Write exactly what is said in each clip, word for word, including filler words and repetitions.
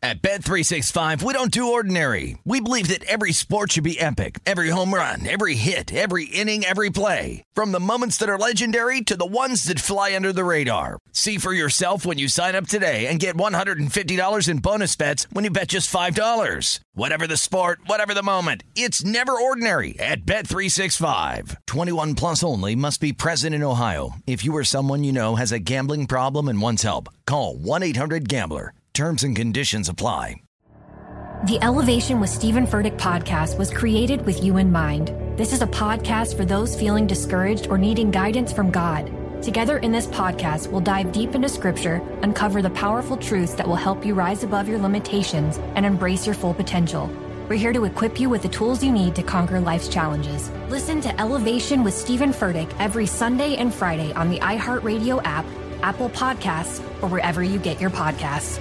At Bet three sixty-five, we don't do ordinary. We believe that every sport should be epic. Every home run, every hit, every inning, every play. From the moments that are legendary to the ones that fly under the radar. See for yourself when you sign up today and get one hundred fifty dollars in bonus bets when you bet just five dollars. Whatever the sport, whatever the moment, it's never ordinary at Bet three sixty-five. twenty-one plus only. Must be present in Ohio. If you or someone you know has a gambling problem and wants help, call one eight hundred gambler. Terms and conditions apply. The Elevation with Stephen Furtick podcast was created with you in mind. This is a podcast for those feeling discouraged or needing guidance from God. Together in this podcast, we'll dive deep into Scripture, uncover the powerful truths that will help you rise above your limitations and embrace your full potential. We're here to equip you with the tools you need to conquer life's challenges. Listen to Elevation with Stephen Furtick every Sunday and Friday on the iHeartRadio app, Apple Podcasts, or wherever you get your podcasts.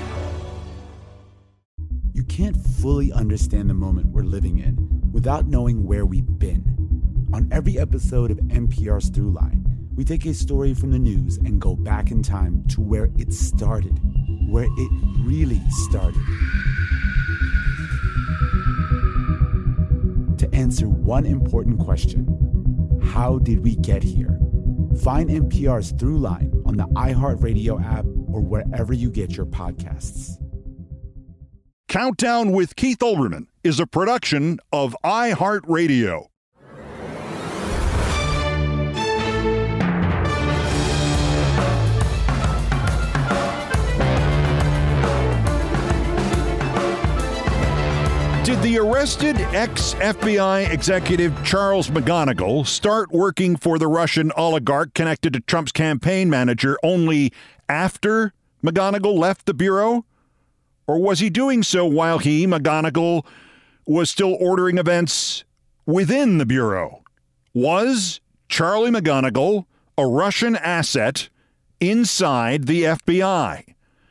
You can't fully understand the moment we're living in without knowing where we've been. On every episode of N P R's Throughline, we take a story from the news and go back in time to where it started, where it really started. To answer one important question: how did we get here? Find N P R's Throughline on the iHeartRadio app or wherever you get your podcasts. Countdown with Keith Olbermann is a production of iHeartRadio. Did the arrested ex-F B I executive Charles McGonigal start working for the Russian oligarch connected to Trump's campaign manager only after McGonigal left the bureau? Or was he doing so while he, McGonigal, was still ordering events within the bureau? Was Charlie McGonigal a Russian asset inside the F B I?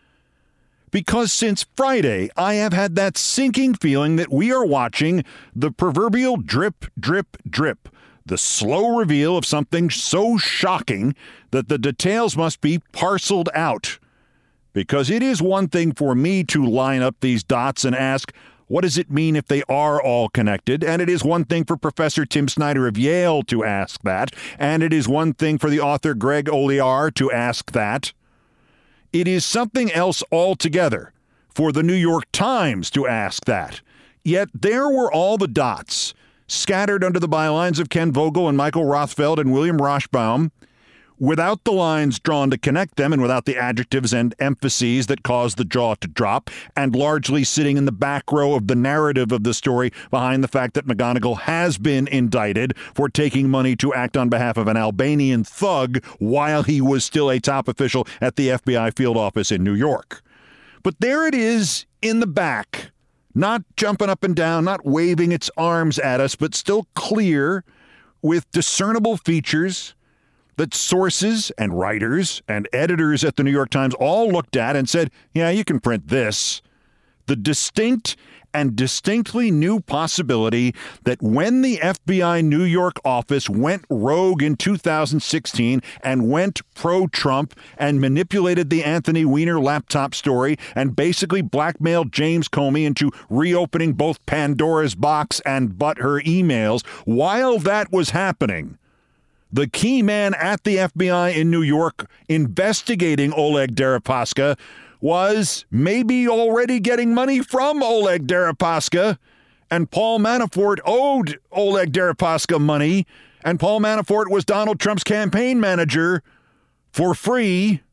Because since Friday, I have had that sinking feeling that we are watching the proverbial drip, drip, drip, the slow reveal of something so shocking that the details must be parceled out. Because it is one thing for me to line up these dots and ask, what does it mean if they are all connected? And it is one thing for Professor Tim Snyder of Yale to ask that. And it is one thing for the author Greg Olear to ask that. It is something else altogether for the New York Times to ask that. Yet there were all the dots scattered under the bylines of Ken Vogel and Michael Rothfeld and William Roshbaum, without the lines drawn to connect them and without the adjectives and emphases that caused the jaw to drop, and largely sitting in the back row of the narrative of the story behind the fact that McGonigal has been indicted for taking money to act on behalf of an Albanian thug while he was still a top official at the F B I field office in New York. But there it is in the back, not jumping up and down, not waving its arms at us, but still clear with discernible features that sources and writers and editors at the New York Times all looked at and said, yeah, you can print this. The distinct and distinctly new possibility that when the F B I New York office went rogue in two thousand sixteen and went pro-Trump and manipulated the Anthony Weiner laptop story and basically blackmailed James Comey into reopening both Pandora's box and but her emails, while that was happening, the key man at the F B I in New York investigating Oleg Deripaska was maybe already getting money from Oleg Deripaska, and Paul Manafort owed Oleg Deripaska money, and Paul Manafort was Donald Trump's campaign manager for free.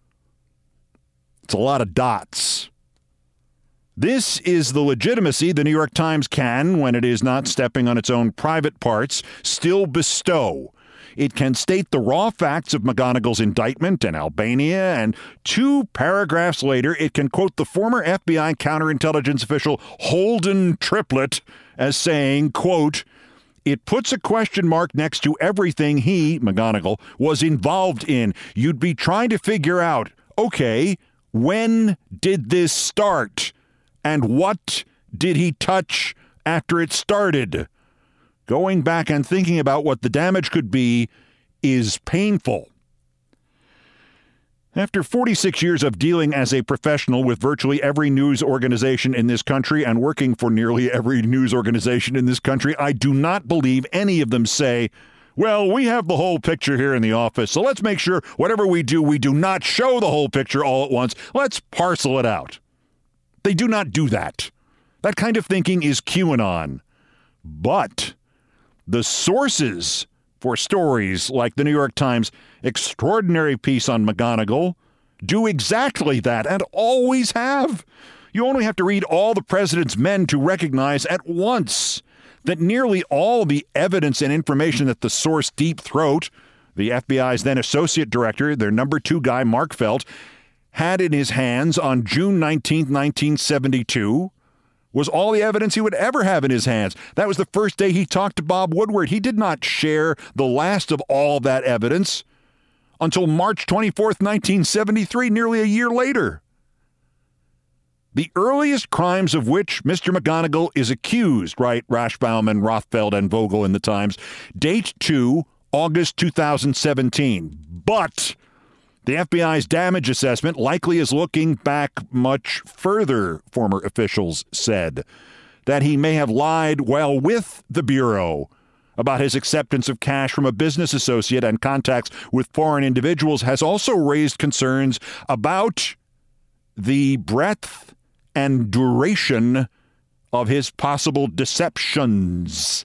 It's a lot of dots. This is the legitimacy the New York Times can, when it is not stepping on its own private parts, still bestow. It can state the raw facts of McGonigal's indictment in Albania, and two paragraphs later, it can quote the former F B I counterintelligence official Holden Triplett as saying, quote, "It puts a question mark next to everything he, McGonigal, was involved in. You'd be trying to figure out, okay, when did this start? And what did he touch after it started?" Going back and thinking about what the damage could be is painful. After forty-six years of dealing as a professional with virtually every news organization in this country and working for nearly every news organization in this country, I do not believe any of them say, well, we have the whole picture here in the office, so let's make sure whatever we do, we do not show the whole picture all at once. Let's parcel it out. They do not do that. That kind of thinking is QAnon. But the sources for stories like the New York Times' extraordinary piece on McGonigal do exactly that and always have. You only have to read All the President's Men to recognize at once that nearly all the evidence and information that the source Deep Throat, the F B I's then associate director, their number two guy, Mark Felt, had in his hands on June nineteenth, nineteen seventy-two, was all the evidence he would ever have in his hands. That was the first day he talked to Bob Woodward. He did not share the last of all that evidence until March twenty-fourth, nineteen seventy-three, nearly a year later. The earliest crimes of which Mister McGonigal is accused, write Rashbaum and Rothfeld and Vogel in the Times, date to August two thousand seventeen. But the F B I's damage assessment likely is looking back much further, former officials said, that he may have lied while with the Bureau about his acceptance of cash from a business associate and contacts with foreign individuals has also raised concerns about the breadth and duration of his possible deceptions.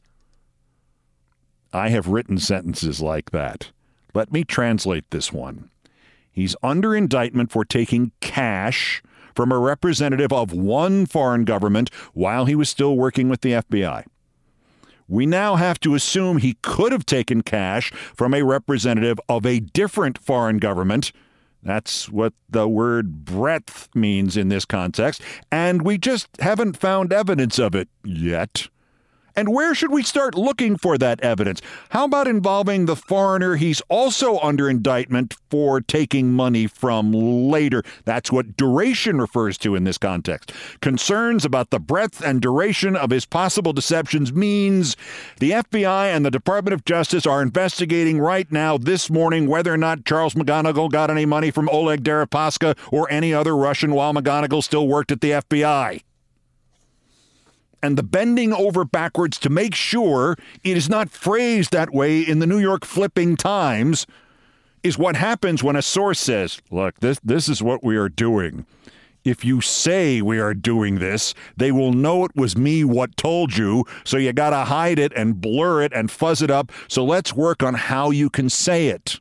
I have written sentences like that. Let me translate this one. He's under indictment for taking cash from a representative of one foreign government while he was still working with the F B I. We now have to assume he could have taken cash from a representative of a different foreign government. That's what the word breadth means in this context, and we just haven't found evidence of it yet. And where should we start looking for that evidence? How about involving the foreigner he's also under indictment for taking money from later? That's what duration refers to in this context. Concerns about the breadth and duration of his possible deceptions means the F B I and the Department of Justice are investigating right now this morning whether or not Charles McGonigal got any money from Oleg Deripaska or any other Russian while McGonigal still worked at the F B I. And the bending over backwards to make sure it is not phrased that way in the New York Flipping Times is what happens when a source says, look, this, this is what we are doing. If you say we are doing this, they will know it was me what told you, so you got to hide it and blur it and fuzz it up, so let's work on how you can say it.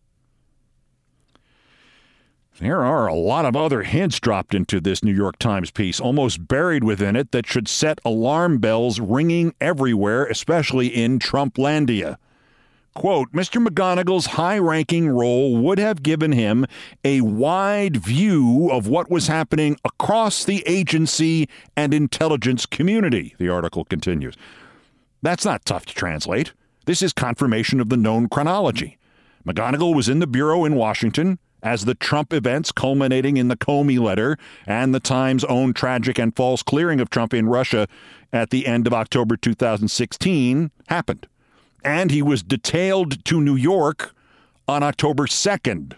There are a lot of other hints dropped into this New York Times piece, almost buried within it, that should set alarm bells ringing everywhere, especially in Trumplandia. Quote, Mister McGonigal's high-ranking role would have given him a wide view of what was happening across the agency and intelligence community, the article continues. That's not tough to translate. This is confirmation of the known chronology. McGonigal was in the Bureau in Washington as the Trump events culminating in the Comey letter and the Times' own tragic and false clearing of Trump in Russia at the end of October two thousand sixteen happened. And he was detailed to New York on October second.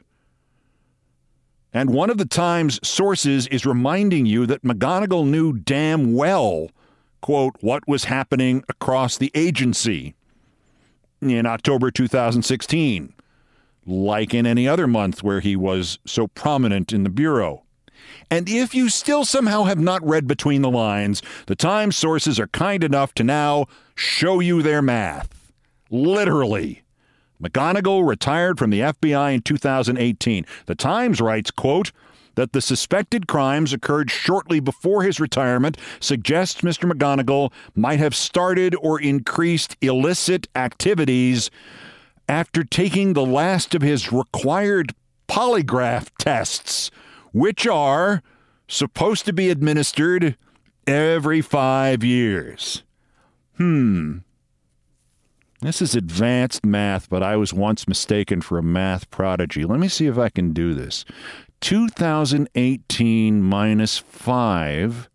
And one of the Times' sources is reminding you that McGonigal knew damn well, quote, what was happening across the agency in October two thousand sixteen. Like in any other month where he was so prominent in the Bureau. And if you still somehow have not read between the lines, the Times sources are kind enough to now show you their math. Literally. McGonigal retired from the F B I in two thousand eighteen. The Times writes, quote, that the suspected crimes occurred shortly before his retirement suggests Mister McGonigal might have started or increased illicit activities after taking the last of his required polygraph tests, which are supposed to be administered every five years. Hmm. This is advanced math, but I was once mistaken for a math prodigy. Let me see if I can do this. two thousand eighteen minus five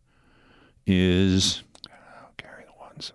is... Oh, carry the ones.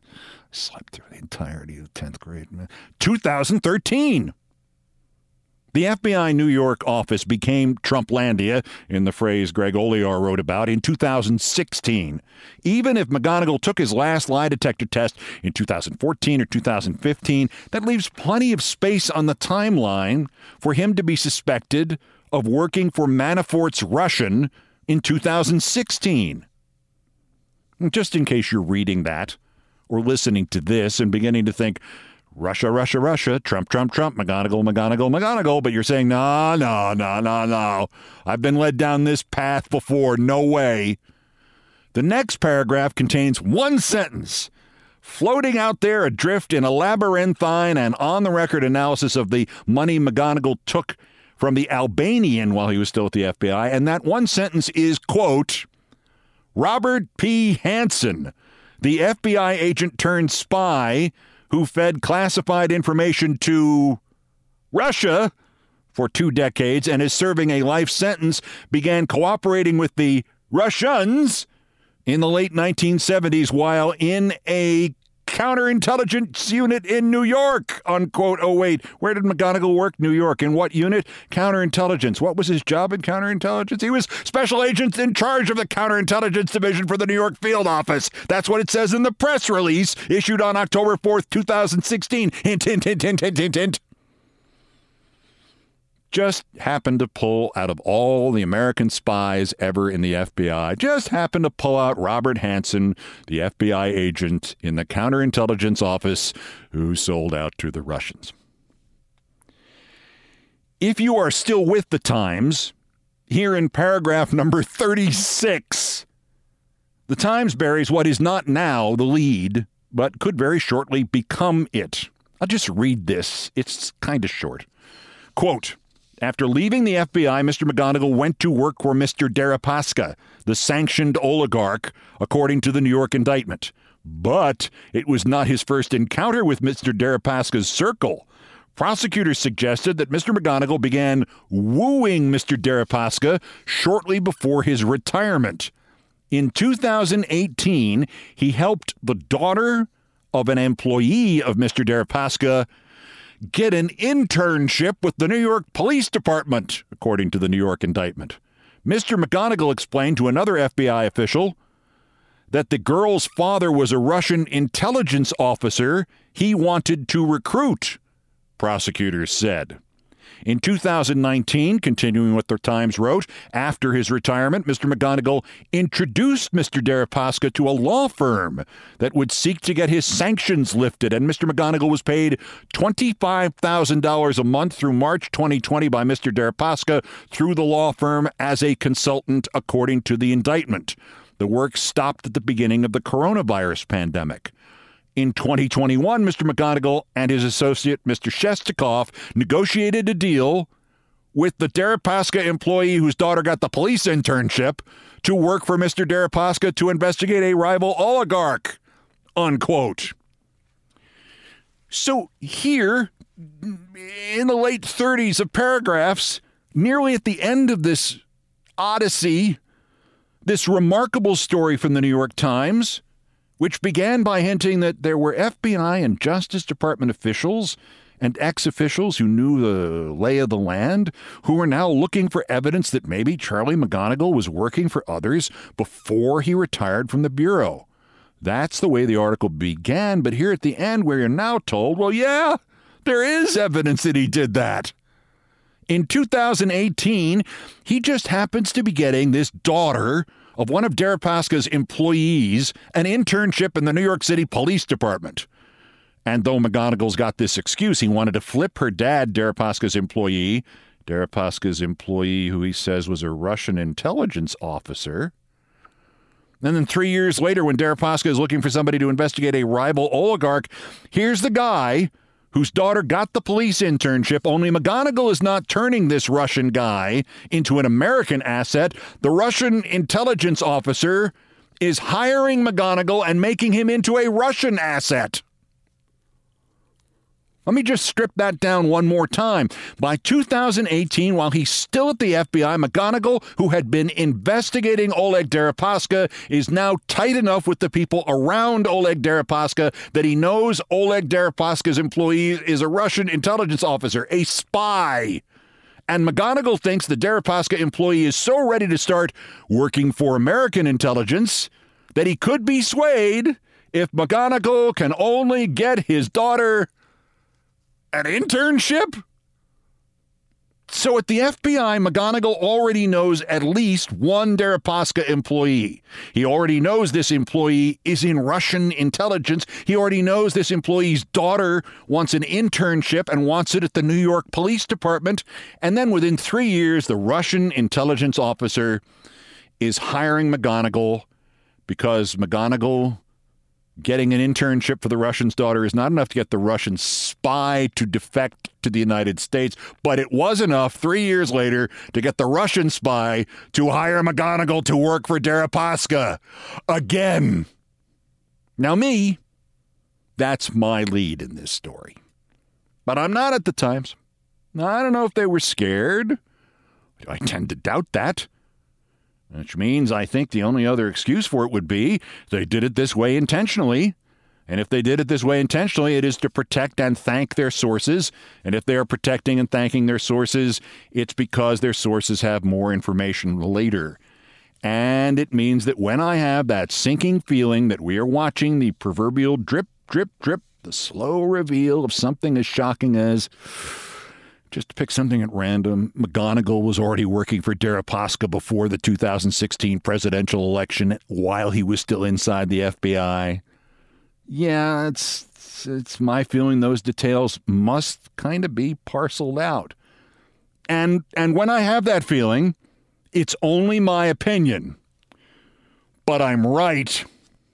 Slept through the entirety of the tenth grade. two thousand thirteen. The F B I New York office became Trumplandia, in the phrase Greg Olear wrote about, in two thousand sixteen. Even if McGonigal took his last lie detector test in two thousand fourteen or two thousand fifteen, that leaves plenty of space on the timeline for him to be suspected of working for Manafort's Russian in two thousand sixteen. Just in case you're reading that or listening to this and beginning to think, Russia, Russia, Russia, Trump, Trump, Trump, McGonigal, McGonigal, McGonigal, but you're saying, no, no, no, no, no. I've been led down this path before. No way. The next paragraph contains one sentence, floating out there adrift in a labyrinthine and on-the-record analysis of the money McGonigal took from the Albanian while he was still at the F B I, and that one sentence is, quote, Robert P. Hansen, the F B I agent turned spy who fed classified information to Russia for two decades and is serving a life sentence, began cooperating with the Russians in the late nineteen seventies while in a counterintelligence unit in New York, unquote. Oh, wait, where did McGonigal work? New York. In what unit? Counterintelligence. What was his job in counterintelligence? He was special agent in charge of the counterintelligence division for the New York field office. That's what it says in the press release issued on October fourth, two thousand sixteen. Hint, hint, hint, hint, hint, hint, hint. Just happened to pull out of all the American spies ever in the F B I, just happened to pull out Robert Hansen, the F B I agent in the counterintelligence office who sold out to the Russians. If you are still with the Times, here in paragraph number thirty-six, the Times buries what is not now the lead, but could very shortly become it. I'll just read this. It's kind of short. Quote, after leaving the F B I, Mister McGonigal went to work for Mister Deripaska, the sanctioned oligarch, according to the New York indictment. But it was not his first encounter with Mister Deripaska's circle. Prosecutors suggested that Mister McGonigal began wooing Mister Deripaska shortly before his retirement. In two thousand eighteen, he helped the daughter of an employee of Mister Deripaska get an internship with the New York Police Department, according to the New York indictment. Mister McGonigal explained to another F B I official that the girl's father was a Russian intelligence officer he wanted to recruit, prosecutors said. In two thousand nineteen, continuing what the Times wrote, after his retirement, Mister McGonigal introduced Mister Deripaska to a law firm that would seek to get his sanctions lifted, and Mister McGonigal was paid twenty-five thousand dollars a month through March twenty twenty by Mister Deripaska through the law firm as a consultant, according to the indictment. The work stopped at the beginning of the coronavirus pandemic. In twenty twenty-one, Mister McGonigal and his associate, Mister Shestakov, negotiated a deal with the Deripaska employee whose daughter got the police internship to work for Mister Deripaska to investigate a rival oligarch, unquote. So here, in the late thirties of paragraphs, nearly at the end of this odyssey, this remarkable story from the New York Times, which began by hinting that there were F B I and Justice Department officials and ex-officials who knew the lay of the land, who were now looking for evidence that maybe Charlie McGonigal was working for others before he retired from the Bureau. That's the way the article began, but here at the end where you're now told, well, yeah, there is evidence that he did that. In two thousand eighteen, he just happens to be getting this daughter of one of Deripaska's employees an internship in the New York City Police Department. And though McGonigal's got this excuse, he wanted to flip her dad, Deripaska's employee, Deripaska's employee who he says was a Russian intelligence officer. And then three years later, when Deripaska is looking for somebody to investigate a rival oligarch, here's the guy whose daughter got the police internship, only McGonigal is not turning this Russian guy into an American asset. The Russian intelligence officer is hiring McGonigal and making him into a Russian asset. Let me just strip that down one more time. By two thousand eighteen, while he's still at the F B I, McGonigal, who had been investigating Oleg Deripaska, is now tight enough with the people around Oleg Deripaska that he knows Oleg Deripaska's employee is a Russian intelligence officer, a spy. And McGonigal thinks the Deripaska employee is so ready to start working for American intelligence that he could be swayed if McGonigal can only get his daughter an internship. So at the F B I, McGonigal already knows at least one Deripaska employee. He already knows this employee is in Russian intelligence. He already knows this employee's daughter wants an internship and wants it at the New York Police Department. And then within three years, the Russian intelligence officer is hiring McGonigal because McGonigal getting an internship for the Russian's daughter is not enough to get the Russian spy to defect to the United States, but it was enough three years later to get the Russian spy to hire McGonigal to work for Deripaska again. Now me, that's my lead in this story. But I'm not at the Times. I don't know if they were scared. I tend to doubt that. Which means I think the only other excuse for it would be they did it this way intentionally. And if they did it this way intentionally, it is to protect and thank their sources. And if they are protecting and thanking their sources, it's because their sources have more information later. And it means that when I have that sinking feeling that we are watching the proverbial drip, drip, drip, the slow reveal of something as shocking as... just to pick something at random, McGonigal was already working for Deripaska before the two thousand sixteen presidential election while he was still inside the F B I. Yeah, it's it's my feeling those details must kind of be parceled out. And and when I have that feeling, it's only my opinion. But I'm right.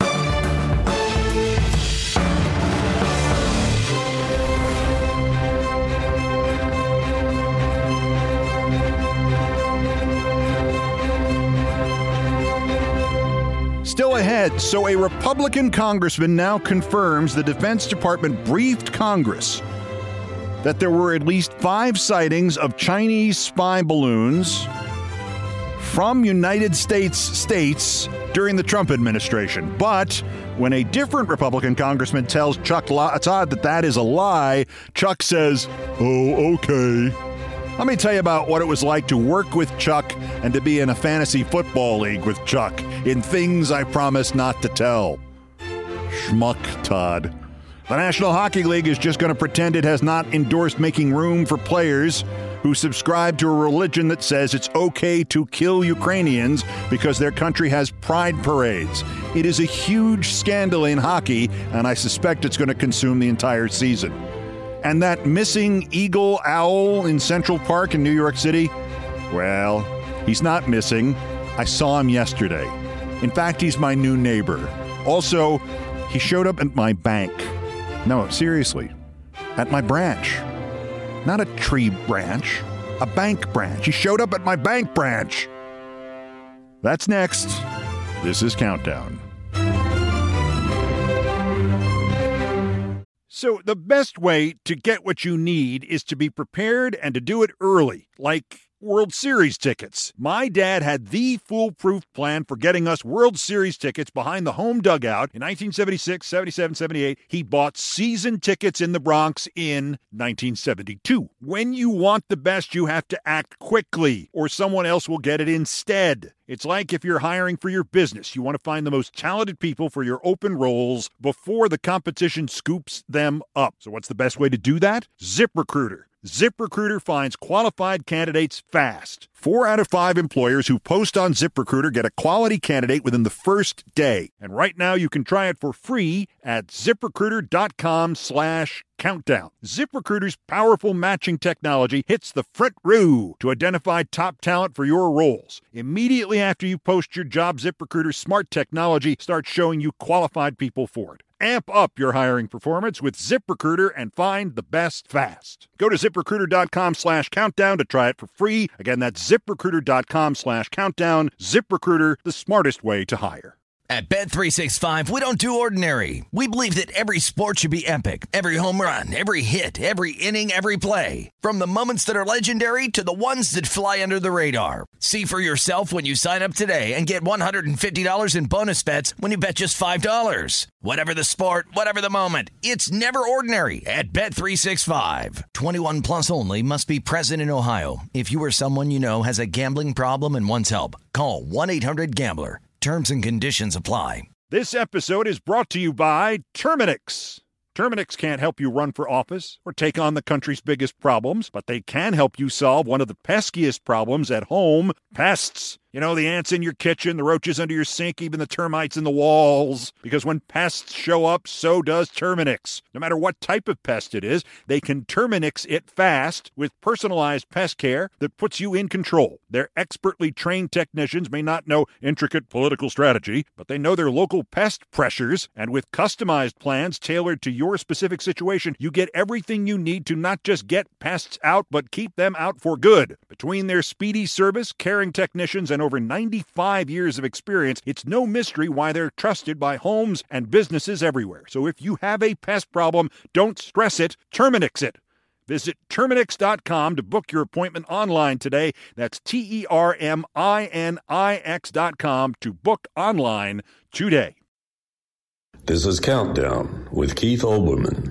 Still ahead, so a Republican congressman now confirms the Defense Department briefed Congress that there were at least five sightings of Chinese spy balloons from United States states during the Trump administration. But when a different Republican congressman tells Chuck Todd that that is a lie, Chuck says, "Oh, okay." Let me tell you about what it was like to work with Chuck and to be in a fantasy football league with Chuck in Things I Promise Not to Tell. Schmuck, Todd. The National Hockey League is just going to pretend it has not endorsed making room for players who subscribe to a religion that says it's okay to kill Ukrainians because their country has pride parades. It is a huge scandal in hockey, and I suspect it's going to consume the entire season. And that missing eagle owl in Central Park in New York City, well, he's not missing. I saw him yesterday. In fact, he's my new neighbor. Also, he showed up at my bank. No, seriously, at my branch. Not a tree branch, a bank branch. He showed up at my bank branch. That's next. This is Countdown. So the best way to get what you need is to be prepared and to do it early, like World Series tickets. My dad had the foolproof plan for getting us World Series tickets behind the home dugout in nineteen seventy-six, seventy-seven, seventy-eight. He bought season tickets in the Bronx in nineteen seventy-two. When you want the best, you have to act quickly, or someone else will get it instead. It's like if you're hiring for your business. You want to find the most talented people for your open roles before the competition scoops them up. So what's the best way to do that? ZipRecruiter. ZipRecruiter finds qualified candidates fast. Four out of five employers who post on ZipRecruiter get a quality candidate within the first day. And right now you can try it for free at ZipRecruiter.com slash countdown. ZipRecruiter's powerful matching technology hits the front row to identify top talent for your roles. Immediately after you post your job, ZipRecruiter's smart technology starts showing you qualified people for it. Amp up your hiring performance with ZipRecruiter and find the best fast. Go to ZipRecruiter.com slash countdown to try it for free. Again, that's ZipRecruiter.com slash countdown. ZipRecruiter, the smartest way to hire. At Bet three sixty-five, we don't do ordinary. We believe that every sport should be epic. Every home run, every hit, every inning, every play. From the moments that are legendary to the ones that fly under the radar. See for yourself when you sign up today and get one hundred fifty dollars in bonus bets when you bet just five dollars. Whatever the sport, whatever the moment, it's never ordinary at Bet three sixty-five. twenty-one plus only. Must be present in Ohio. If you or someone you know has a gambling problem and wants help, call one eight hundred gambler. Terms and conditions apply. This episode is brought to you by Terminix. Terminix can't help you run for office or take on the country's biggest problems, but they can help you solve one of the peskiest problems at home, pests. You know, the ants in your kitchen, the roaches under your sink, even the termites in the walls. Because when pests show up, so does Terminix. No matter what type of pest it is, they can Terminix it fast with personalized pest care that puts you in control. Their expertly trained technicians may not know intricate political strategy, but they know their local pest pressures, and with customized plans tailored to your specific situation, you get everything you need to not just get pests out, but keep them out for good. Between their speedy service, caring technicians, and over ninety-five years of experience, it's no mystery why they're trusted by homes and businesses everywhere. So if you have a pest problem, don't stress it, Terminix it. Visit Terminix dot com to book your appointment online today. That's T E R M I N I X dot com to book online today. This is Countdown with Keith Olbermann.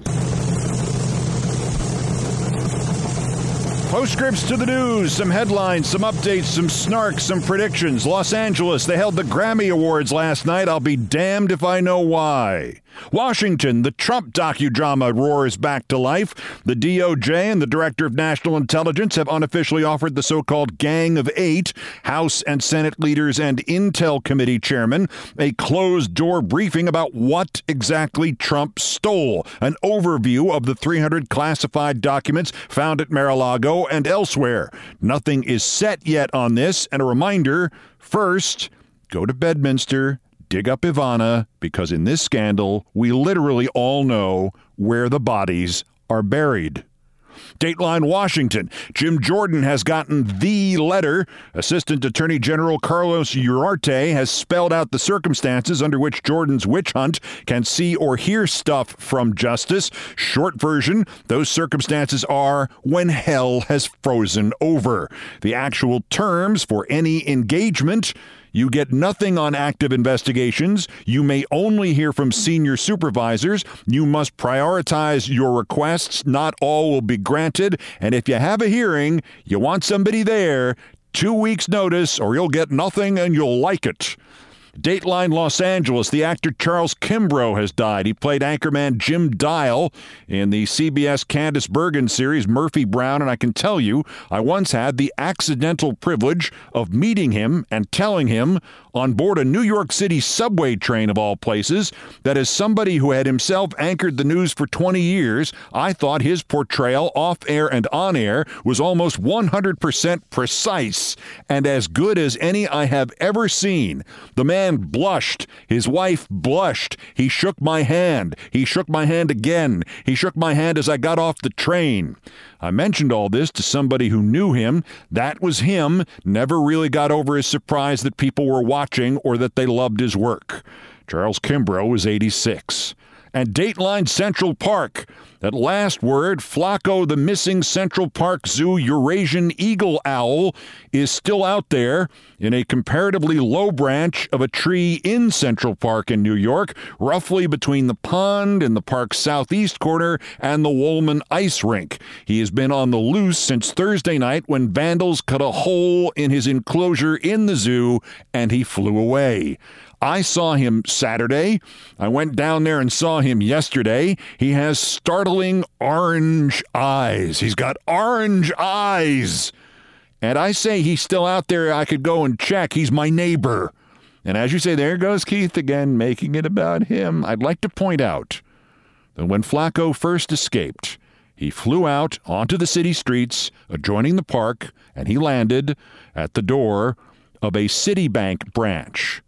Postscripts to the news, some headlines, some updates, some snark, some predictions. Los Angeles, they held the Grammy Awards last night. I'll be damned if I know why. Washington, the Trump docudrama roars back to life. The D O J and the Director of National Intelligence have unofficially offered the so-called Gang of Eight, House and Senate leaders and Intel Committee chairmen, a closed-door briefing about what exactly Trump stole, an overview of the three hundred classified documents found at Mar-a-Lago and elsewhere. Nothing is set yet on this, and a reminder, first, go to Bedminster, dig up Ivana, because in this scandal, we literally all know where the bodies are buried. Dateline Washington. Jim Jordan has gotten the letter. Assistant Attorney General Carlos Uriarte has spelled out the circumstances under which Jordan's witch hunt can see or hear stuff from justice. Short version, those circumstances are when hell has frozen over. The actual terms for any engagement: you get nothing on active investigations. You may only hear from senior supervisors. You must prioritize your requests. Not all will be granted. And if you have a hearing, you want somebody there, two weeks' notice, or you'll get nothing and you'll like it. Dateline Los Angeles, the actor Charles Kimbrough has died. He played anchorman Jim Dial in the C B S Candice Bergen series Murphy Brown, and I can tell you, I once had the accidental privilege of meeting him and telling him on board a New York City subway train of all places that as somebody who had himself anchored the news for twenty years, I thought his portrayal off-air and on-air was almost one hundred percent precise and as good as any I have ever seen. The man blushed. His wife blushed. He shook my hand. He shook my hand again. He shook my hand as I got off the train. I mentioned all this to somebody who knew him. That was him. Never really got over his surprise that people were watching or that they loved his work. Charles Kimbrough was eighty-six. And Dateline Central Park. At last word, Flacco, the missing Central Park Zoo Eurasian eagle owl, is still out there in a comparatively low branch of a tree in Central Park in New York, roughly between the pond in the park's southeast corner and the Woolman ice rink. He has been on the loose since Thursday night when vandals cut a hole in his enclosure in the zoo and he flew away. I saw him Saturday. I went down there and saw him yesterday. He has startling orange eyes. He's got orange eyes. And I say he's still out there. I could go and check. He's my neighbor. And as you say, there goes Keith again, making it about him. I'd like to point out that when Flacco first escaped, he flew out onto the city streets adjoining the park, and he landed at the door of a Citibank branch.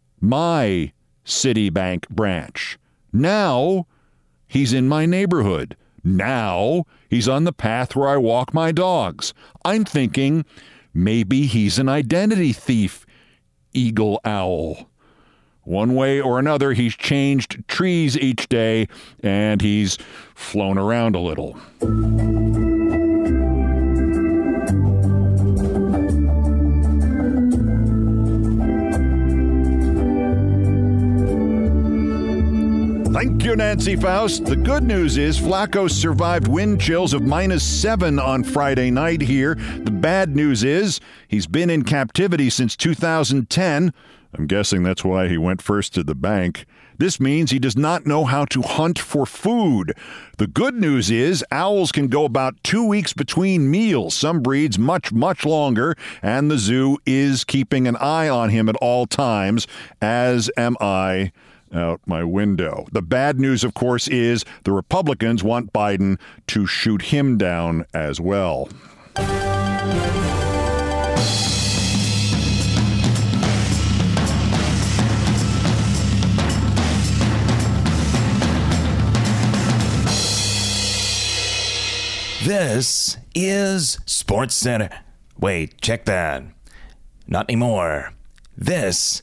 My Citibank branch. Now, he's in my neighborhood. Now, he's on the path where I walk my dogs. I'm thinking maybe he's an identity thief, eagle owl. One way or another, he's changed trees each day, and he's flown around a little. Thank you, Nancy Faust. The good news is Flacco survived wind chills of minus seven on Friday night here. The bad news is he's been in captivity since two thousand ten. I'm guessing that's why he went first to the bank. This means he does not know how to hunt for food. The good news is owls can go about two weeks between meals. Some breeds much, much longer, and the zoo is keeping an eye on him at all times, as am I out my window. The bad news, of course, is the Republicans want Biden to shoot him down as well. This is Sports Center. Wait, check that. Not anymore. This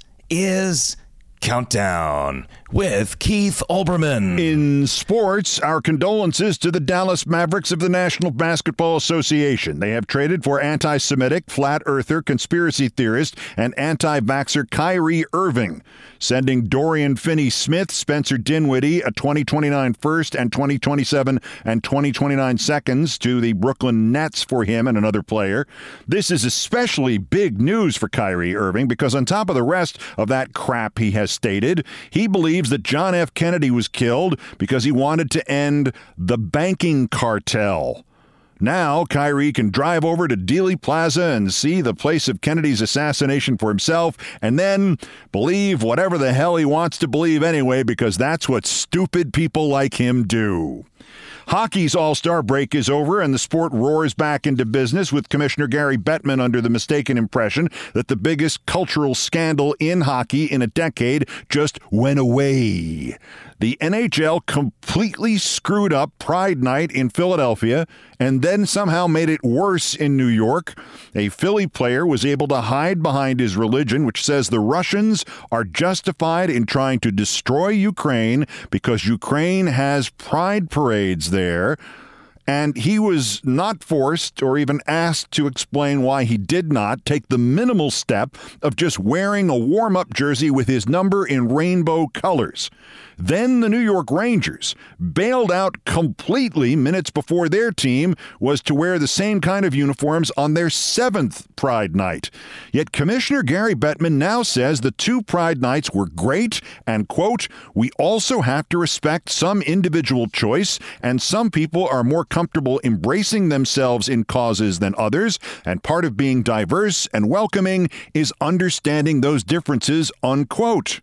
is Countdown with Keith Olbermann. In sports, our condolences to the Dallas Mavericks of the National Basketball Association. They have traded for anti-Semitic, flat-earther, conspiracy theorist, and anti-vaxxer Kyrie Irving, sending Dorian Finney-Smith, Spencer Dinwiddie, a twenty twenty-nine first and twenty twenty-seven and twenty twenty-nine seconds to the Brooklyn Nets for him and another player. This is especially big news for Kyrie Irving because on top of the rest of that crap he has stated, he believes that John F. Kennedy was killed because he wanted to end the banking cartel. Now, Kyrie can drive over to Dealey Plaza and see the place of Kennedy's assassination for himself and then believe whatever the hell he wants to believe anyway, because that's what stupid people like him do. Hockey's All-Star break is over, and the sport roars back into business with Commissioner Gary Bettman under the mistaken impression that the biggest cultural scandal in hockey in a decade just went away. The N H L completely screwed up Pride Night in Philadelphia and then somehow made it worse in New York. A Philly player was able to hide behind his religion, which says the Russians are justified in trying to destroy Ukraine because Ukraine has pride parades there. And he was not forced or even asked to explain why he did not take the minimal step of just wearing a warm-up jersey with his number in rainbow colors. Then the New York Rangers bailed out completely minutes before their team was to wear the same kind of uniforms on their seventh Pride Night. Yet Commissioner Gary Bettman now says the two Pride Nights were great and, quote, we also have to respect some individual choice, and some people are more comfortable embracing themselves in causes than others, and part of being diverse and welcoming is understanding those differences, unquote.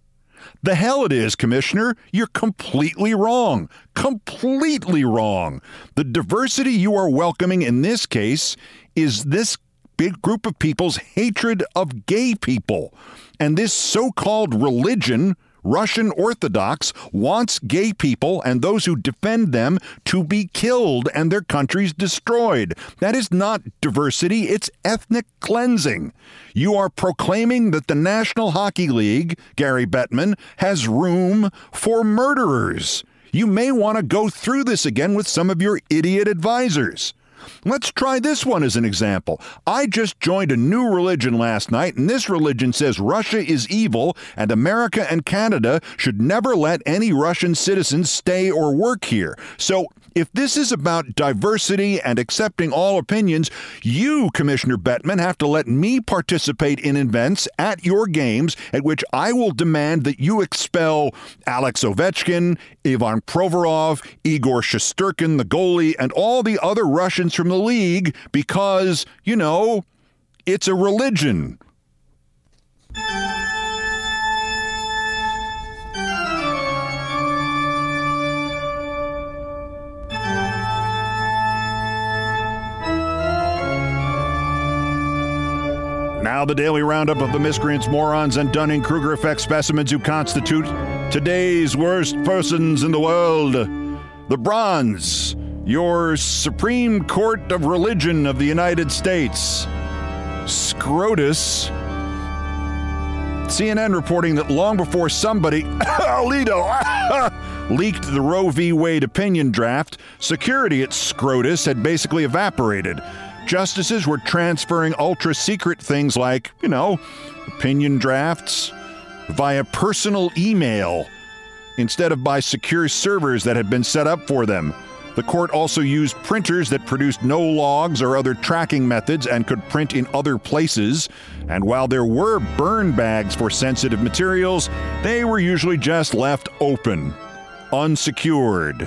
The hell it is, Commissioner. You're completely wrong. Completely wrong. The diversity you are welcoming in this case is this big group of people's hatred of gay people. And this so-called religion, Russian Orthodox, wants gay people and those who defend them to be killed and their countries destroyed. That is not diversity, it's ethnic cleansing. You are proclaiming that the National Hockey League, Gary Bettman, has room for murderers. You may want to go through this again with some of your idiot advisors. Let's try this one as an example. I just joined a new religion last night, and this religion says Russia is evil and America and Canada should never let any Russian citizens stay or work here. So if this is about diversity and accepting all opinions, you, Commissioner Bettman, have to let me participate in events at your games at which I will demand that you expel Alex Ovechkin, Ivan Provorov, Igor Shesterkin, the goalie, and all the other Russians from the league because, you know, it's a religion. Now the daily roundup of the miscreants, morons, and Dunning-Kruger effect specimens who constitute today's worst persons in the world. The Bronze, your Supreme Court of Religion of the United States. Scrotus. C N N reporting that long before somebody, Alito, leaked the Roe v. Wade opinion draft, security at SCOTUS had basically evaporated. Justices were transferring ultra-secret things like, you know, opinion drafts via personal email instead of by secure servers that had been set up for them. The court also used printers that produced no logs or other tracking methods and could print in other places. And while there were burn bags for sensitive materials, they were usually just left open, unsecured,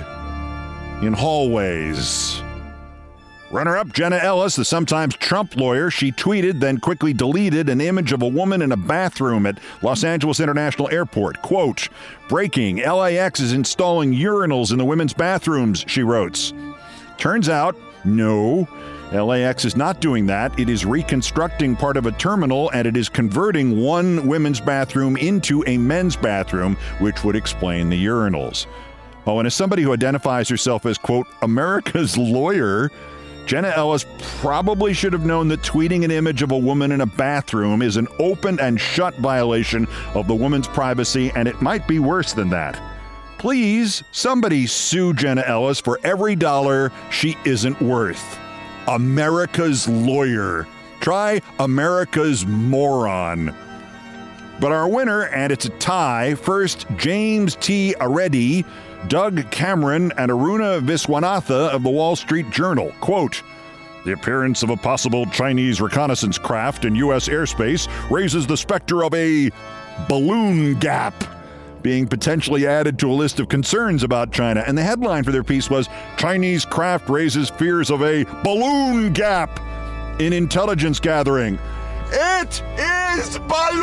in hallways. Runner-up Jenna Ellis, the sometimes Trump lawyer, she tweeted, then quickly deleted an image of a woman in a bathroom at Los Angeles International Airport. Quote, breaking, L A X is installing urinals in the women's bathrooms, she wrote. Turns out, no, L A X is not doing that. It is reconstructing part of a terminal, and it is converting one women's bathroom into a men's bathroom, which would explain the urinals. Oh, and as somebody who identifies herself as, quote, America's lawyer, Jenna Ellis probably should have known that tweeting an image of a woman in a bathroom is an open and shut violation of the woman's privacy, and it might be worse than that. Please, somebody sue Jenna Ellis for every dollar she isn't worth. America's lawyer. Try America's moron. But our winner, and it's a tie, first James T. Aredi, Doug Cameron, and Aruna Viswanatha of the Wall Street Journal. Quote, the appearance of a possible Chinese reconnaissance craft in U S airspace raises the specter of a balloon gap being potentially added to a list of concerns about China. And the headline for their piece was, Chinese craft raises fears of a balloon gap in intelligence gathering. It is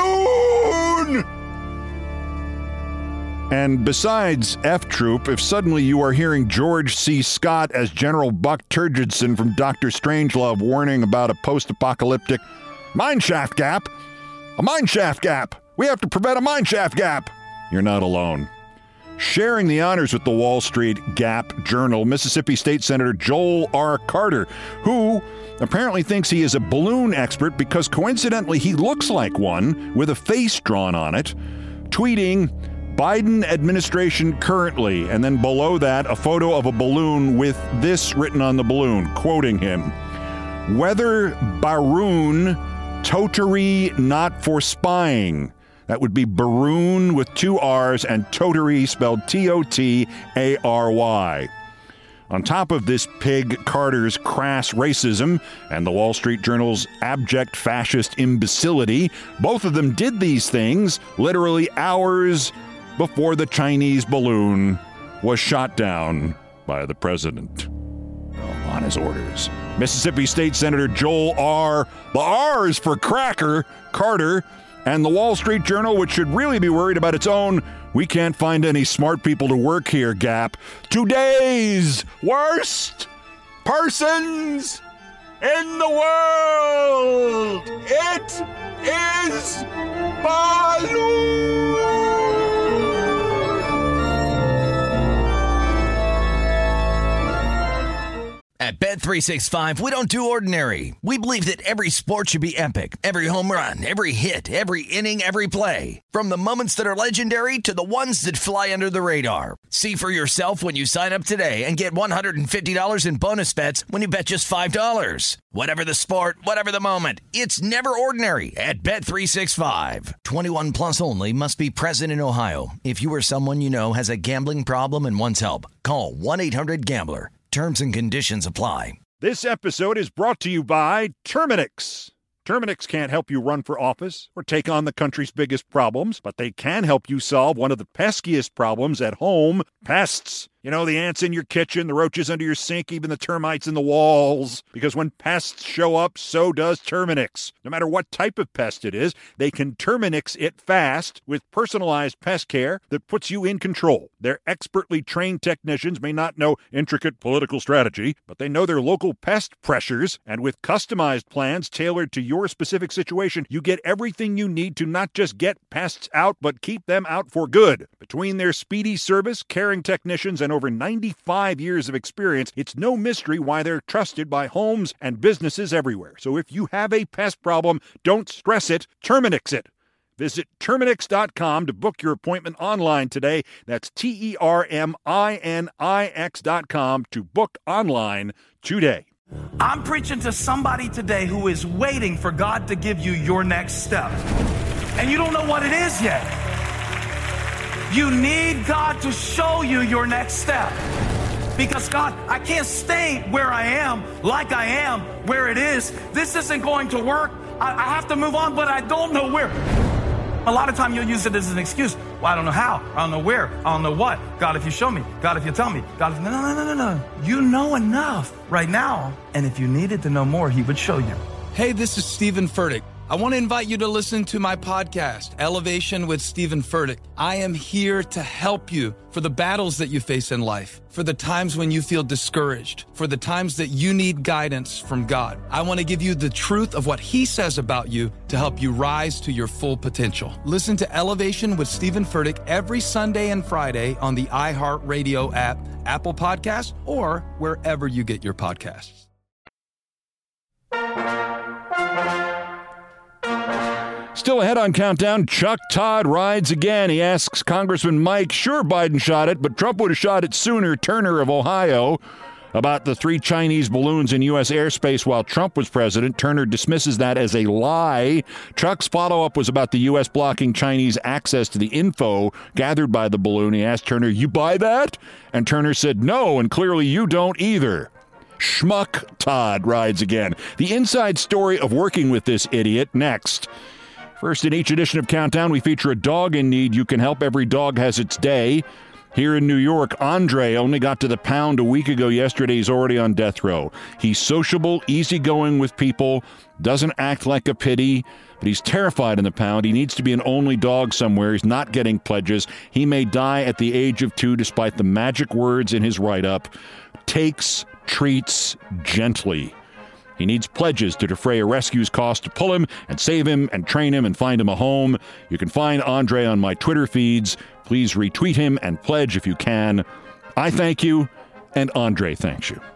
balloon! And besides F Troop, if suddenly you are hearing George C. Scott as General Buck Turgidson from Doctor Strangelove warning about a post-apocalyptic mineshaft gap, a mineshaft gap, we have to prevent a mineshaft gap, you're not alone. Sharing the honors with the Wall Street Gap Journal, Mississippi State Senator Joel R. Carter, who apparently thinks he is a balloon expert because coincidentally he looks like one with a face drawn on it, tweeting, Biden administration currently, and then below that, a photo of a balloon with this written on the balloon, quoting him, Weather Baroon Totary not for spying. That would be Baroon with two R's and Totary spelled T O T A R Y. On top of this pig Carter's crass racism and the Wall Street Journal's abject fascist imbecility, both of them did these things literally hours before the Chinese balloon was shot down by the president. Well, on his orders. Mississippi State Senator Joel R. The R is for cracker, Carter, and the Wall Street Journal, which should really be worried about its own, we can't find any smart people to work here, gap. Today's worst persons in the world. It is balloon. At Bet three sixty-five, we don't do ordinary. We believe that every sport should be epic. Every home run, every hit, every inning, every play. From the moments that are legendary to the ones that fly under the radar. See for yourself when you sign up today and get one hundred fifty dollars in bonus bets when you bet just five dollars. Whatever the sport, whatever the moment, it's never ordinary at Bet three sixty-five. twenty-one plus only. Must be present in Ohio. If you or someone you know has a gambling problem and wants help, call one eight hundred gambler. Terms and conditions apply. This episode is brought to you by Terminix. Terminix can't help you run for office or take on the country's biggest problems, but they can help you solve one of the peskiest problems at home, pests. You know, the ants in your kitchen, the roaches under your sink, even the termites in the walls. Because when pests show up, so does Terminix. No matter what type of pest it is, they can Terminix it fast with personalized pest care that puts you in control. Their expertly trained technicians may not know intricate political strategy, but they know their local pest pressures, and with customized plans tailored to your specific situation, you get everything you need to not just get pests out, but keep them out for good. Between their speedy service, caring technicians, and over ninety-five years of experience, it's no mystery why they're trusted by homes and businesses everywhere. So if you have a pest problem, don't stress it, Terminix it. Visit Terminix dot com to book your appointment online today. That's T E R M I N I X dot com to book online today. I'm preaching to somebody today who is waiting for God to give you your next step. And you don't know what it is yet. You need God to show you your next step. Because God, I can't stay where I am, like I am, where it is. This isn't going to work. I, I have to move on, but I don't know where. A lot of time you'll use it as an excuse. Well, I don't know how. I don't know where. I don't know what. God, if you show me. God, if you tell me. God, if... No, no, no, no, no. You know enough right now. And if you needed to know more, he would show you. Hey, this is Stephen Furtick. I want to invite you to listen to my podcast, Elevation with Stephen Furtick. I am here to help you for the battles that you face in life, for the times when you feel discouraged, for the times that you need guidance from God. I want to give you the truth of what he says about you to help you rise to your full potential. Listen to Elevation with Stephen Furtick every Sunday and Friday on the iHeartRadio app, Apple Podcasts, or wherever you get your podcasts. Still ahead on Countdown, Chuck Todd rides again. He asks Congressman Mike, sure, Biden shot it, but Trump would have shot it sooner, Turner of Ohio, about the three Chinese balloons in U S airspace while Trump was president. Turner dismisses that as a lie. Chuck's follow-up was about the U S blocking Chinese access to the info gathered by the balloon. He asked Turner, you buy that? And Turner said, no, and clearly you don't either. Schmuck Todd rides again. The inside story of working with this idiot next. First, in each edition of Countdown, we feature a dog in need. You can help. Every dog has its day. Here in New York, Andre only got to the pound a week ago. Yesterday, he's already on death row. He's sociable, easygoing with people, doesn't act like a pity, but he's terrified in the pound. He needs to be an only dog somewhere. He's not getting pledges. He may die at the age of two, despite the magic words in his write-up. Takes treats gently. He needs pledges to defray a rescue's cost to pull him and save him and train him and find him a home. You can find Andre on my Twitter feeds. Please retweet him and pledge if you can. I thank you, and Andre thanks you.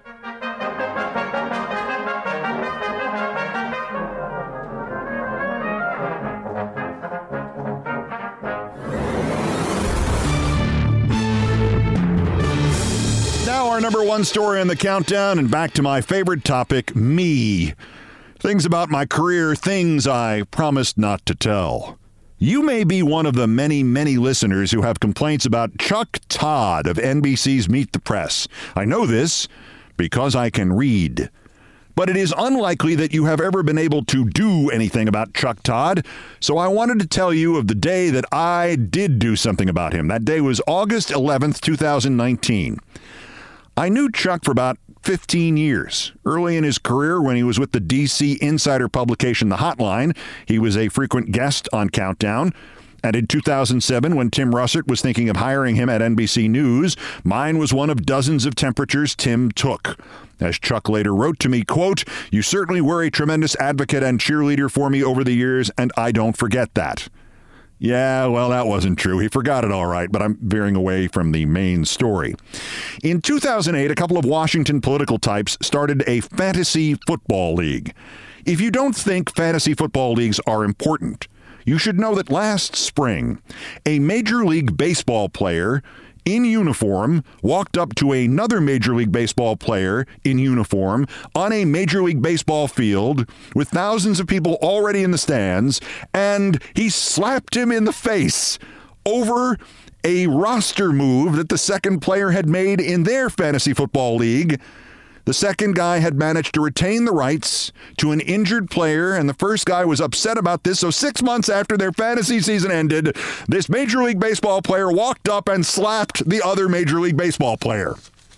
Our number one story on the Countdown, and back to my favorite topic, me. Things about my career, things I promised not to tell. You may be one of the many, many listeners who have complaints about Chuck Todd of N B C's Meet the Press. I know this because I can read. But it is unlikely that you have ever been able to do anything about Chuck Todd, so I wanted to tell you of the day that I did do something about him. That day was August eleventh, twenty nineteen. I knew Chuck for about fifteen years. Early in his career, when he was with the D C insider publication The Hotline, he was a frequent guest on Countdown. And in two thousand seven, when Tim Russert was thinking of hiring him at N B C News, mine was one of dozens of temperatures Tim took. As Chuck later wrote to me, quote, "You certainly were a tremendous advocate and cheerleader for me over the years, and I don't forget that." Yeah, well, that wasn't true. He forgot it all right, but I'm veering away from the main story. In two thousand eight, a couple of Washington political types started a fantasy football league. If you don't think fantasy football leagues are important, you should know that last spring, a Major League Baseball player in uniform walked up to another Major League Baseball player in uniform on a Major League Baseball field with thousands of people already in the stands, and he slapped him in the face over a roster move that the second player had made in their fantasy football league. The second guy had managed to retain the rights to an injured player, and the first guy was upset about this. So six months after their fantasy season ended, this Major League Baseball player walked up and slapped the other Major League Baseball player.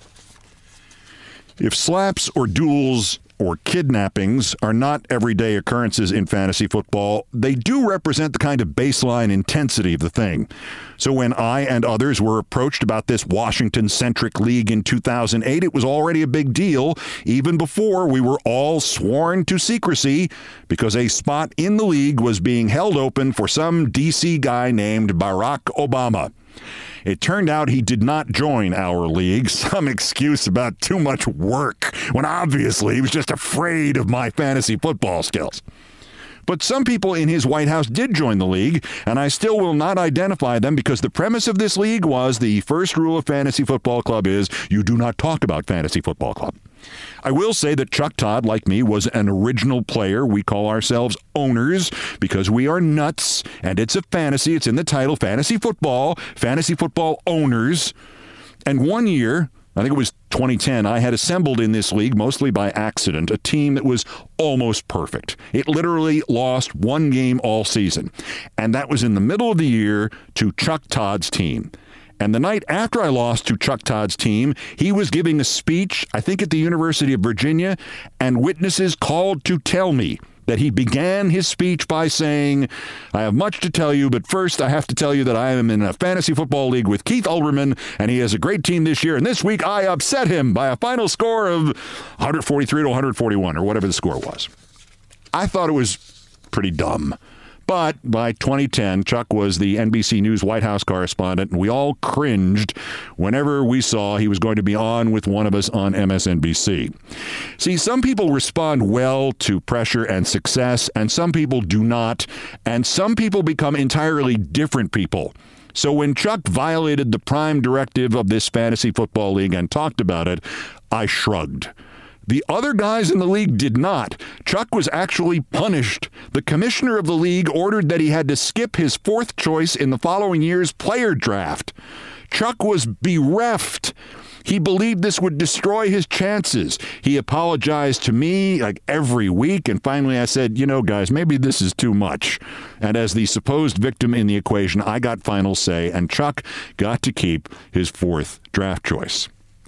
If slaps or duels or kidnappings are not everyday occurrences in fantasy football, they do represent the kind of baseline intensity of the thing. So when I and others were approached about this Washington-centric league in two thousand eight, it was already a big deal, even before we were all sworn to secrecy, because a spot in the league was being held open for some D C guy named Barack Obama. It turned out he did not join our league, some excuse about too much work, when obviously he was just afraid of my fantasy football skills. But some people in his White House did join the league, and I still will not identify them because the premise of this league was the first rule of Fantasy Football Club is you do not talk about Fantasy Football Club. I will say that Chuck Todd, like me, was an original player. We call ourselves owners because we are nuts, and it's a fantasy. It's in the title, Fantasy Football, Fantasy Football Owners. And one year, I think it was twenty ten, I had assembled in this league, mostly by accident, a team that was almost perfect. It literally lost one game all season. And that was in the middle of the year to Chuck Todd's team. And the night after I lost to Chuck Todd's team, he was giving a speech, I think at the University of Virginia, and witnesses called to tell me that he began his speech by saying, I have much to tell you, but first I have to tell you that I am in a fantasy football league with Keith Olbermann, and he has a great team this year, and this week I upset him by a final score of one forty-three to one forty-one, or whatever the score was. I thought it was pretty dumb. But by twenty ten, Chuck was the N B C News White House correspondent, and we all cringed whenever we saw he was going to be on with one of us on M S N B C. See, some people respond well to pressure and success, and some people do not, and some people become entirely different people. So when Chuck violated the prime directive of this fantasy football league and talked about it, I shrugged. The other guys in the league did not. Chuck was actually punished. The commissioner of the league ordered that he had to skip his fourth choice in the following year's player draft. Chuck was bereft. He believed this would destroy his chances. He apologized to me like every week, and finally I said, you know, guys, maybe this is too much. And as the supposed victim in the equation, I got final say, and Chuck got to keep his fourth draft choice.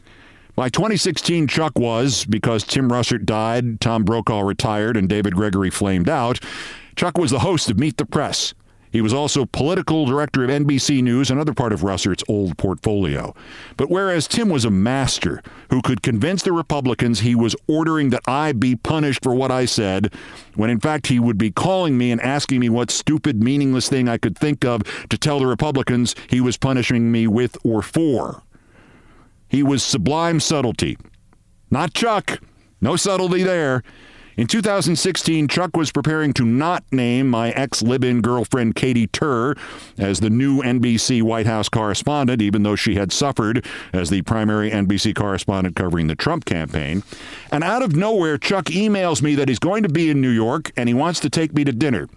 By twenty sixteen, Chuck was, because Tim Russert died, Tom Brokaw retired, and David Gregory flamed out, Chuck was the host of Meet the Press. He was also political director of N B C News, another part of Russert's old portfolio. But whereas Tim was a master who could convince the Republicans he was ordering that I be punished for what I said, when in fact he would be calling me and asking me what stupid, meaningless thing I could think of to tell the Republicans he was punishing me with or for. He was sublime subtlety. Not Chuck. No subtlety there. In two thousand sixteen, Chuck was preparing to not name my ex-live-in girlfriend Katie Tur as the new N B C White House correspondent, even though she had suffered as the primary N B C correspondent covering the Trump campaign. And out of nowhere, Chuck emails me that he's going to be in New York and he wants to take me to dinner.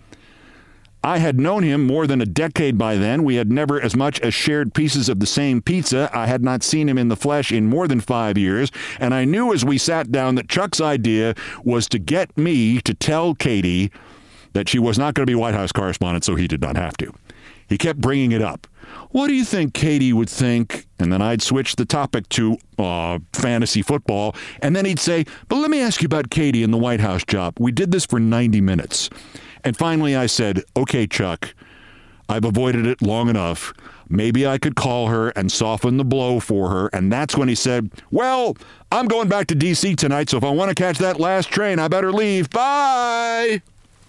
I had known him more than a decade by then. We had never as much as shared pieces of the same pizza. I had not seen him in the flesh in more than five years, and I knew as we sat down that Chuck's idea was to get me to tell Katie that she was not going to be White House correspondent, so he did not have to. He kept bringing it up. What do you think Katie would think? And then I'd switch the topic to uh, fantasy football, and then he'd say, but let me ask you about Katie and the White House job. We did this for ninety minutes. And finally I said, okay, Chuck, I've avoided it long enough. Maybe I could call her and soften the blow for her. And that's when he said, well, I'm going back to D C tonight, so if I want to catch that last train, I better leave. Bye!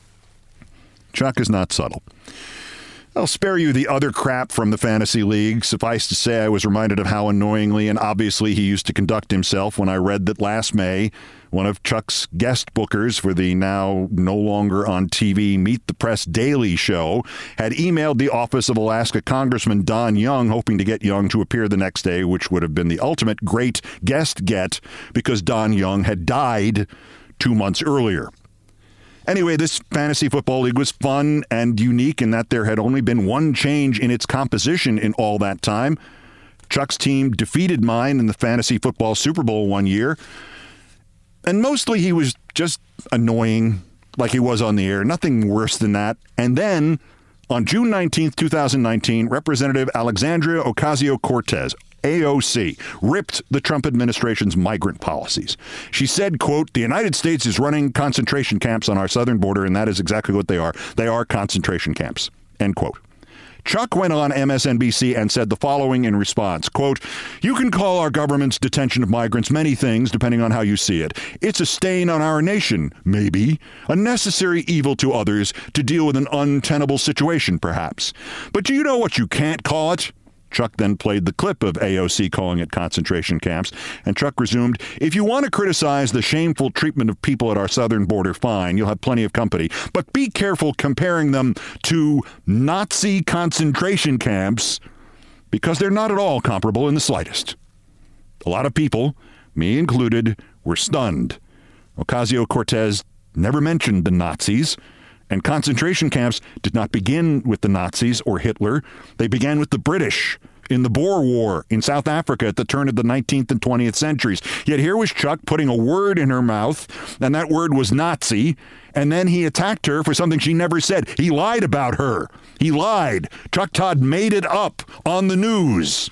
Chuck is not subtle. I'll spare you the other crap from the fantasy league. Suffice to say, I was reminded of how annoyingly and obviously he used to conduct himself when I read that last May, one of Chuck's guest bookers for the now no longer on T V Meet the Press Daily show had emailed the office of Alaska Congressman Don Young, hoping to get Young to appear the next day, which would have been the ultimate great guest get because Don Young had died two months earlier. Anyway, this fantasy football league was fun and unique in that there had only been one change in its composition in all that time. Chuck's team defeated mine in the fantasy football Super Bowl one year. And mostly he was just annoying, like he was on the air. Nothing worse than that. And then, on June nineteenth, twenty nineteen, Representative Alexandria Ocasio-Cortez, A O C, ripped the Trump administration's migrant policies. She said, quote, the United States is running concentration camps on our southern border, and that is exactly what they are. They are concentration camps, end quote. Chuck went on M S N B C and said the following in response, quote, you can call our government's detention of migrants many things, depending on how you see it. It's a stain on our nation, maybe. A necessary evil to others to deal with an untenable situation, perhaps. But do you know what you can't call it? Chuck then played the clip of A O C calling it concentration camps, and Chuck resumed, "If you want to criticize the shameful treatment of people at our southern border, fine, you'll have plenty of company. But be careful comparing them to Nazi concentration camps, because they're not at all comparable in the slightest." A lot of people, me included, were stunned. Ocasio-Cortez never mentioned the Nazis, and concentration camps did not begin with the Nazis or Hitler. They began with the British in the Boer War in South Africa at the turn of the nineteenth and twentieth centuries. Yet here was Chuck putting a word in her mouth, and that word was Nazi, and then he attacked her for something she never said. He lied about her. He lied. Chuck Todd made it up on the news.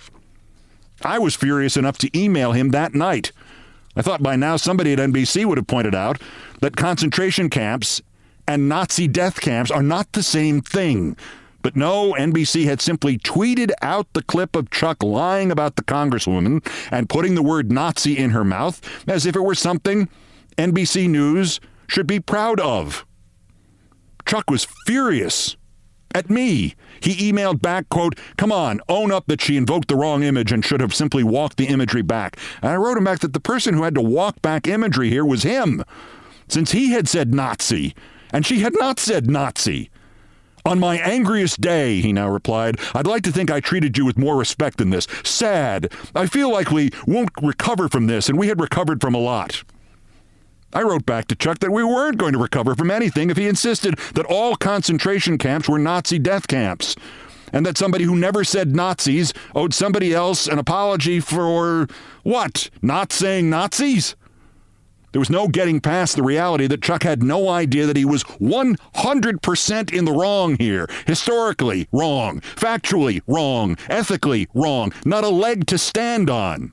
I was furious enough to email him that night. I thought by now somebody at N B C would have pointed out that concentration camps and Nazi death camps are not the same thing. But no, N B C had simply tweeted out the clip of Chuck lying about the Congresswoman and putting the word Nazi in her mouth as if it were something N B C News should be proud of. Chuck was furious at me. He emailed back, quote, "Come on, own up that she invoked the wrong image and should have simply walked the imagery back." And I wrote him back that the person who had to walk back imagery here was him, since he had said Nazi, and she had not said Nazi. "On my angriest day," he now replied, "I'd like to think I treated you with more respect than this. Sad. I feel like we won't recover from this, and we had recovered from a lot." I wrote back to Chuck that we weren't going to recover from anything if he insisted that all concentration camps were Nazi death camps, and that somebody who never said Nazis owed somebody else an apology for, what, not saying Nazis? There was no getting past the reality that Chuck had no idea that he was one hundred percent in the wrong here. Historically wrong, factually wrong, ethically wrong, not a leg to stand on.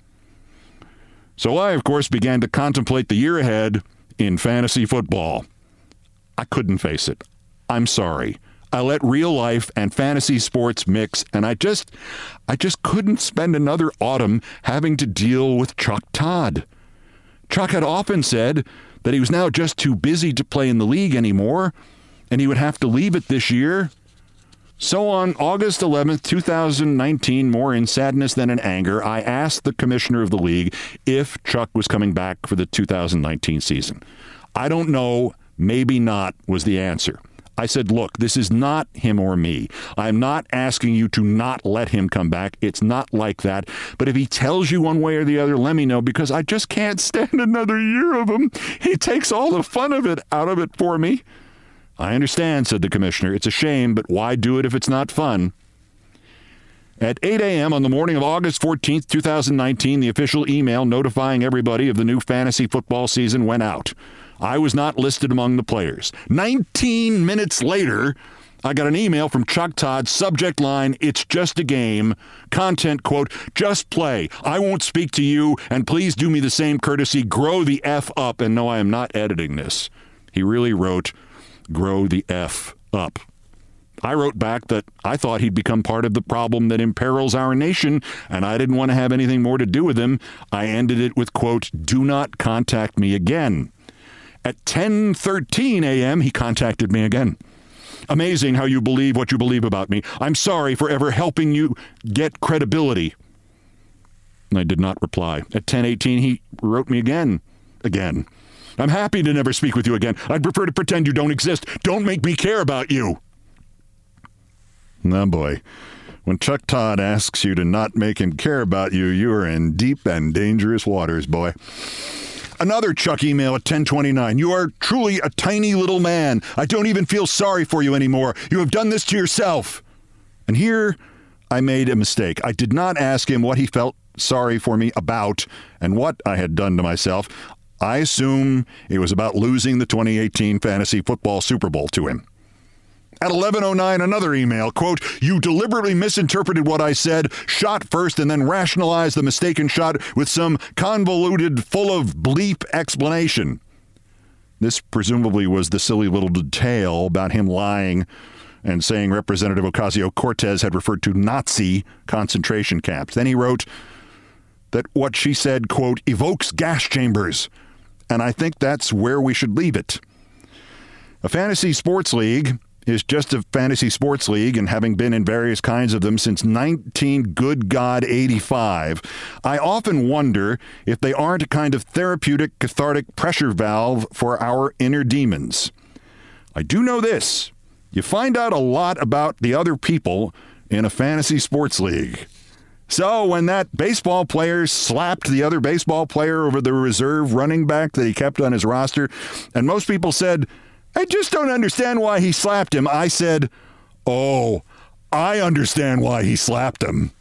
So I, of course, began to contemplate the year ahead in fantasy football. I couldn't face it. I'm sorry. I let real life and fantasy sports mix, and I just, I just couldn't spend another autumn having to deal with Chuck Todd. Chuck had often said that he was now just too busy to play in the league anymore, and he would have to leave it this year. So on August eleventh, two thousand nineteen, more in sadness than in anger, I asked the commissioner of the league if Chuck was coming back for the two thousand nineteen season. "I don't know, maybe not," was the answer. I said, "Look, this is not him or me. I'm not asking you to not let him come back. It's not like that. But if he tells you one way or the other, let me know, because I just can't stand another year of him. He takes all the fun of it out of it for me." "I understand," said the commissioner. "It's a shame, but why do it if it's not fun?" At eight a.m. on the morning of August fourteenth, two thousand nineteen, the official email notifying everybody of the new fantasy football season went out. I was not listed among the players. nineteen minutes later, I got an email from Chuck Todd, subject line, "It's just a game." Content, quote, "Just play. I won't speak to you, and please do me the same courtesy. Grow the F up." And no, I am not editing this. He really wrote, "Grow the F up." I wrote back that I thought he'd become part of the problem that imperils our nation, and I didn't want to have anything more to do with him. I ended it with, quote, "Do not contact me again." At ten thirteen a.m., he contacted me again. "Amazing how you believe what you believe about me. I'm sorry for ever helping you get credibility." And I did not reply. At ten eighteen, he wrote me again. Again. "I'm happy to never speak with you again. I'd prefer to pretend you don't exist. Don't make me care about you." Oh boy. When Chuck Todd asks you to not make him care about you, you are in deep and dangerous waters, boy. Another Chuck email at ten twenty-nine. "You are truly a tiny little man. I don't even feel sorry for you anymore. You have done this to yourself." And here I made a mistake. I did not ask him what he felt sorry for me about and what I had done to myself. I assume it was about losing the twenty eighteen Fantasy Football Super Bowl to him. At eleven oh nine, another email, quote, "You deliberately misinterpreted what I said, shot first, and then rationalized the mistaken shot with some convoluted, full of bleep explanation." This presumably was the silly little detail about him lying and saying Representative Ocasio-Cortez had referred to Nazi concentration camps. Then he wrote that what she said, quote, "evokes gas chambers," and I think that's where we should leave it. A fantasy sports league is just a fantasy sports league, and having been in various kinds of them since nineteen good God eighty-five, I often wonder if they aren't a kind of therapeutic, cathartic pressure valve for our inner demons. I do know this. You find out a lot about the other people in a fantasy sports league. So when that baseball player slapped the other baseball player over the reserve running back that he kept on his roster, and most people said, I just don't understand why he slapped him, I said, oh, I understand why he slapped him.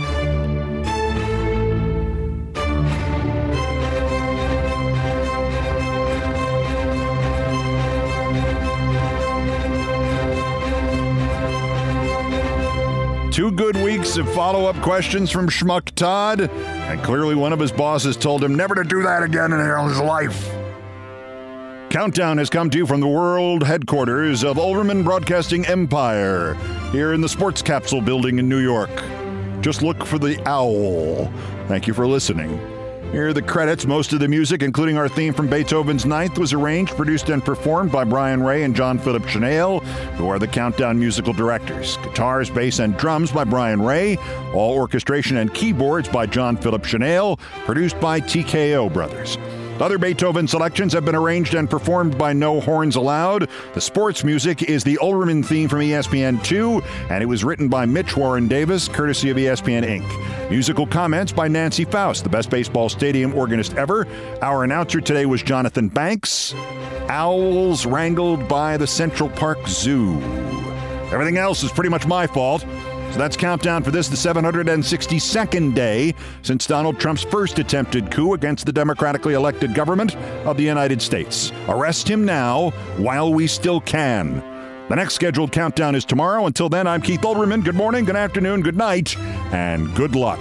Two good weeks of follow-up questions from Schmuck Todd, and clearly one of his bosses told him never to do that again in his life. Countdown has come to you from the world headquarters of Ulverman Broadcasting Empire, here in the Sports Capsule building in New York. Just look for the owl. Thank you for listening. Here are the credits. Most of the music, including our theme from Beethoven's Ninth, was arranged, produced, and performed by Brian Ray and John Philip Chanel, who are the Countdown musical directors. Guitars, bass, and drums by Brian Ray. All orchestration and keyboards by John Philip Chanel, produced by T K O Brothers. Other Beethoven selections have been arranged and performed by No Horns Allowed. The sports music is the Ulverman theme from E S P N two, and it was written by Mitch Warren Davis, courtesy of E S P N Incorporated. Musical comments by Nancy Faust, the best baseball stadium organist ever. Our announcer today was Jonathan Banks. Owls wrangled by the Central Park Zoo. Everything else is pretty much my fault. So that's Countdown for this, the seven hundred sixty-second day since Donald Trump's first attempted coup against the democratically elected government of the United States. Arrest him now while we still can. The next scheduled Countdown is tomorrow. Until then, I'm Keith Ulverman. Good morning, good afternoon, good night, and good luck.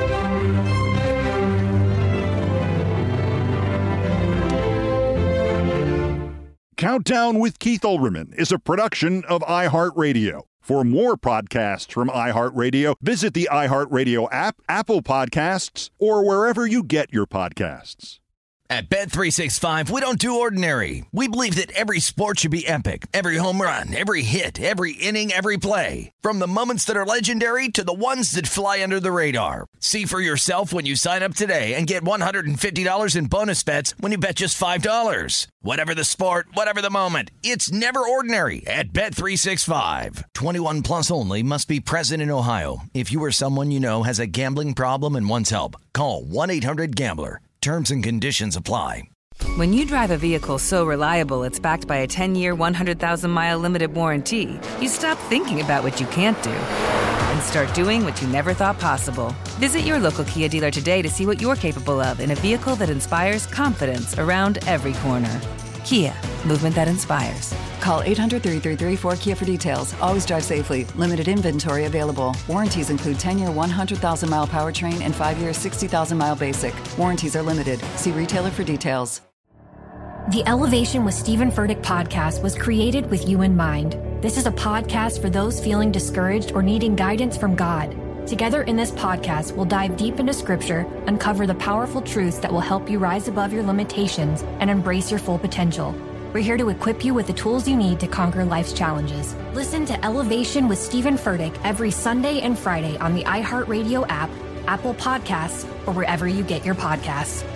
Countdown with Keith Ulverman is a production of iHeartRadio. For more podcasts from iHeartRadio, visit the iHeartRadio app, Apple Podcasts, or wherever you get your podcasts. At Bet three sixty-five, we don't do ordinary. We believe that every sport should be epic. Every home run, every hit, every inning, every play. From the moments that are legendary to the ones that fly under the radar. See for yourself when you sign up today and get one hundred fifty dollars in bonus bets when you bet just five dollars. Whatever the sport, whatever the moment, it's never ordinary at Bet three sixty-five. twenty-one plus only. Must be present in Ohio. If you or someone you know has a gambling problem and wants help, call one eight hundred gambler. Terms and conditions apply. When you drive a vehicle so reliable it's backed by a ten-year, one hundred thousand mile limited warranty, you stop thinking about what you can't do and start doing what you never thought possible. Visit your local Kia dealer today to see what you're capable of in a vehicle that inspires confidence around every corner. Kia, movement that inspires. Call eight hundred, three three three, four K I A for details. Always drive safely. Limited inventory available. Warranties include ten-year, one hundred thousand mile powertrain and five-year, sixty thousand mile basic. Warranties are limited. See retailer for details. The Elevation with Stephen Furtick podcast was created with you in mind. This is a podcast for those feeling discouraged or needing guidance from God. Together in this podcast, we'll dive deep into Scripture, uncover the powerful truths that will help you rise above your limitations and embrace your full potential. We're here to equip you with the tools you need to conquer life's challenges. Listen to Elevation with Stephen Furtick every Sunday and Friday on the iHeartRadio app, Apple Podcasts, or wherever you get your podcasts.